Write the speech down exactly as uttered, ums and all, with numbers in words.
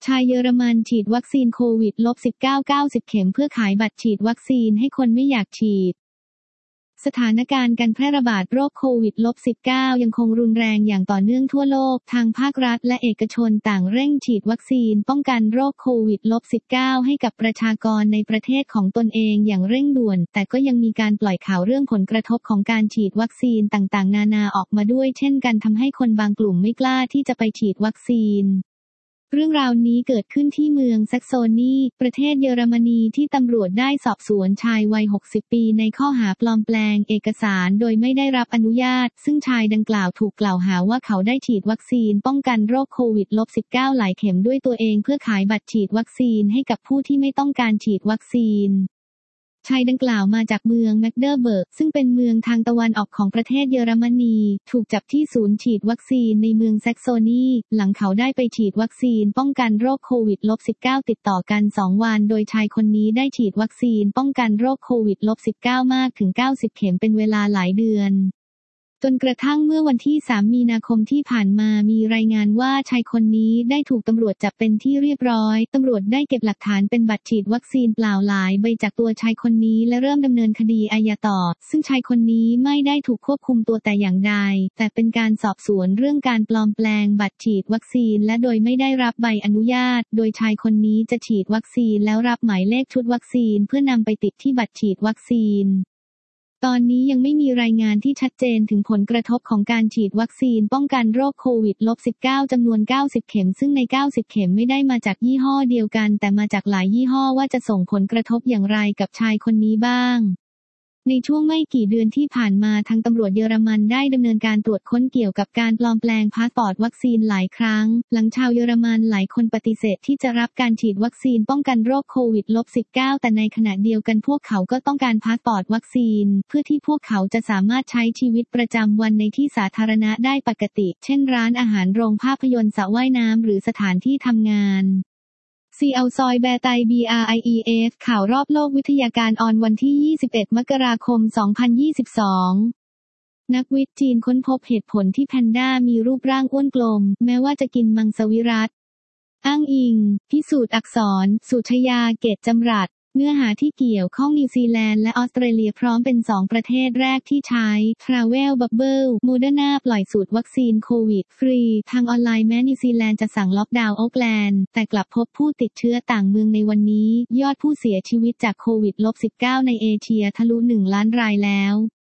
ชายเยอรมันฉีดวัคซีนโควิด สิบเก้า เก้าสิบ เข็มเพื่อขายบัตรฉีดวัคซีนให้คนไม่อยากฉีดสถานการณ์การแพร่ระบาดโรคโควิด สิบเก้า ยังคงรุนแรงอย่างต่อเนื่องทั่วโลกทางภาครัฐและเอกชนต่างเร่งฉีดวัคซีนป้องกันโรคโควิด สิบเก้า ให้กับประชากรในประเทศของตนเองอย่างเร่งด่วนแต่ก็ยังมีการปล่อยข่าวเรื่องผลกระทบของการฉีดวัคซีนต่างๆนานาออกมาด้วยเช่นกันทำให้คนบางกลุ่มไม่กล้าที่จะไปฉีดวัคซีนเรื่องราวนี้เกิดขึ้นที่เมืองแซกโซนีประเทศเยอรมนีที่ตำรวจได้สอบสวนชายวัยหกสิบปีในข้อหาปลอมแปลงเอกสารโดยไม่ได้รับอนุญาตซึ่งชายดังกล่าวถูกกล่าวหาว่าเขาได้ฉีดวัคซีนป้องกันโรคโควิด สิบเก้า หลายเข็มด้วยตัวเองเพื่อขายบัตรฉีดวัคซีนให้กับผู้ที่ไม่ต้องการฉีดวัคซีนชายดังกล่าวมาจากเมืองแมกเดอร์เบิร์กซึ่งเป็นเมืองทางตะวันออกของประเทศเยอรมนีถูกจับที่ศูนย์ฉีดวัคซีนในเมืองแซกโซนีหลังเขาได้ไปฉีดวัคซีนป้องกันโรคโควิด สิบเก้า ติดต่อกันสองวันโดยชายคนนี้ได้ฉีดวัคซีนป้องกันโรคโควิด สิบเก้า มากถึงเก้าสิบเข็มเป็นเวลาหลายเดือนจนกระทั่งเมื่อวันที่สามมีนาคมที่ผ่านมามีรายงานว่าชายคนนี้ได้ถูกตำรวจจับเป็นที่เรียบร้อยตำรวจได้เก็บหลักฐานเป็นบัตรฉีดวัคซีนเปล่าหลายใบจากตัวชายคนนี้และเริ่มดำเนินคดีอาญาต่อซึ่งชายคนนี้ไม่ได้ถูกควบคุมตัวแต่อย่างใดแต่เป็นการสอบสวนเรื่องการปลอมแปลงบัตรฉีดวัคซีนและโดยไม่ได้รับใบอนุญาตโดยชายคนนี้จะฉีดวัคซีนแล้วรับหมายเลขชุดวัคซีนเพื่อนำไปติดที่บัตรฉีดวัคซีนตอนนี้ยังไม่มีรายงานที่ชัดเจนถึงผลกระทบของการฉีดวัคซีนป้องกันโรคโควิด สิบเก้า จำนวนเก้าสิบเข็มซึ่งในเก้าสิบเข็มไม่ได้มาจากยี่ห้อเดียวกันแต่มาจากหลายยี่ห้อว่าจะส่งผลกระทบอย่างไรกับชายคนนี้บ้างในช่วงไม่กี่เดือนที่ผ่านมาทางตำรวจเยอรมันได้ดำเนินการตรวจค้นเกี่ยวกับการปลอมแปลงพาสปอร์ตวัคซีนหลายครั้งหลังชาวเยอรมันหลายคนปฏิเสธที่จะรับการฉีดวัคซีนป้องกันโรคโควิด สิบเก้า แต่ในขณะเดียวกันพวกเขาก็ต้องการพาสปอร์ตวัคซีนเพื่อที่พวกเขาจะสามารถใช้ชีวิตประจำวันในที่สาธารณะได้ปกติเช่นร้านอาหารโรงภาพยนตร์สระว่ายน้ำหรือสถานที่ทำงานซีเอาซอยแบร์ไต บี อาร์ ไอ อี เอฟ ข่าวรอบโลกวิทยาการออนวันที่ยี่สิบเอ็ดมกราคมสองพันยี่สิบสองนักวิทย์จีนค้นพบเหตุผลที่แพนด้ามีรูปร่างอ้วนกลมแม้ว่าจะกินมังสวิรัติอ้างอิงพิสูจน์อักษรสุชยาเกตจำรัดเนื้อหาที่เกี่ยวข้องนิวซีแลนด์และออสเตรเลียพร้อมเป็นสองประเทศแรกที่ใช้ Travel Bubble Moderna ปล่อยสูตรวัคซีนโควิดฟรีทางออนไลน์แม้นิวซีแลนด์จะสั่งล็อกดาวน์โอ๊กแลนด์แต่กลับพบผู้ติดเชื้อต่างเมืองในวันนี้ยอดผู้เสียชีวิตจากโควิด สิบเก้า ในเอเชียทะลุหนึ่งล้านรายแล้ว